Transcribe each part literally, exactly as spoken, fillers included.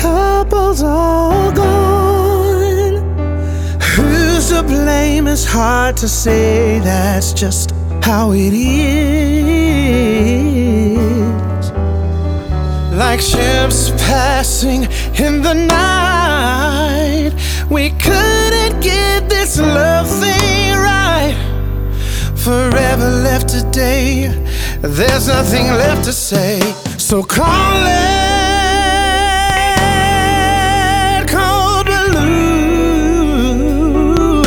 couple's all gone. Who's to blame? It's hard to say, that's just how it is. Like ships passing in the night, we couldn't get this love thing right. Forever left today, there's nothing left to say. So call it cold blue.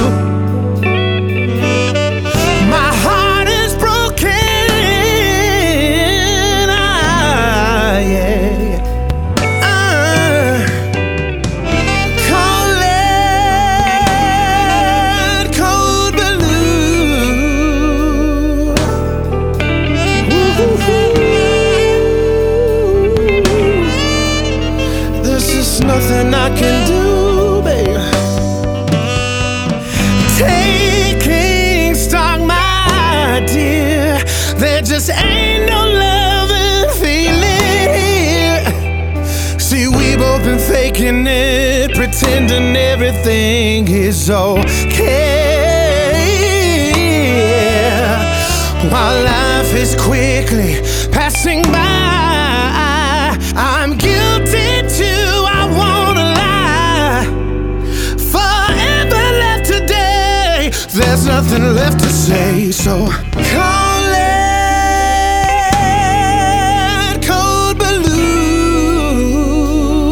My heart is broken, ah, yeah. uh, Call it cold blue. Woo-hoo-hoo. Nothing I can do, babe. Taking stock, my dear, there just ain't no loving feeling here. See, we both been faking it, pretending everything is okay, while life is quickly passing by. I'm guilty too, I wanna lie. Forever left today, there's nothing left to say. So call it cold blue.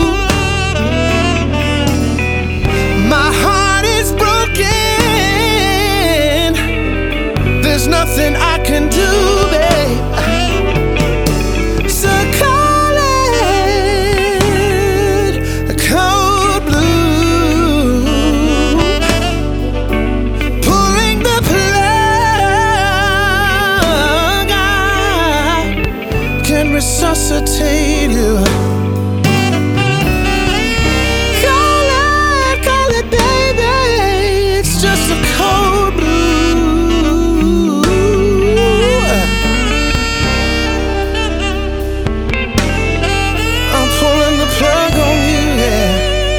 My heart is broken, there's nothing I can do, babe. So call resuscitate you. Call it, call it, baby. It's just a cold blue. I'm pulling the plug on you, yeah.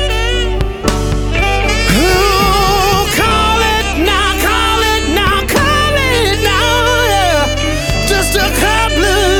Ooh, call it now, call it now, call it now, yeah. Just a cold blue.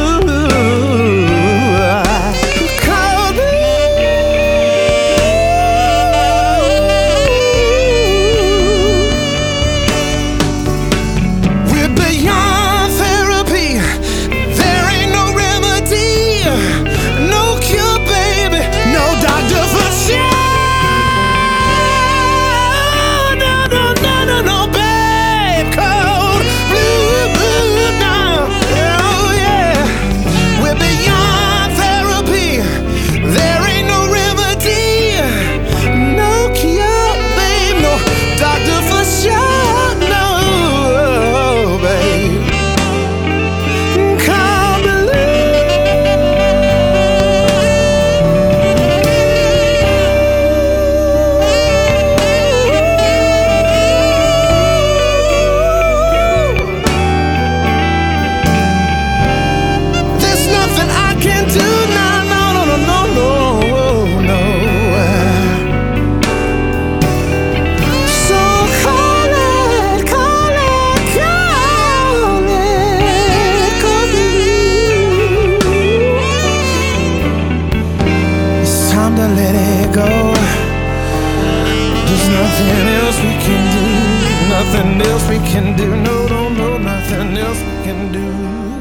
Let it go. There's nothing else we can do. Nothing else we can do. No, no, no, nothing else we can do.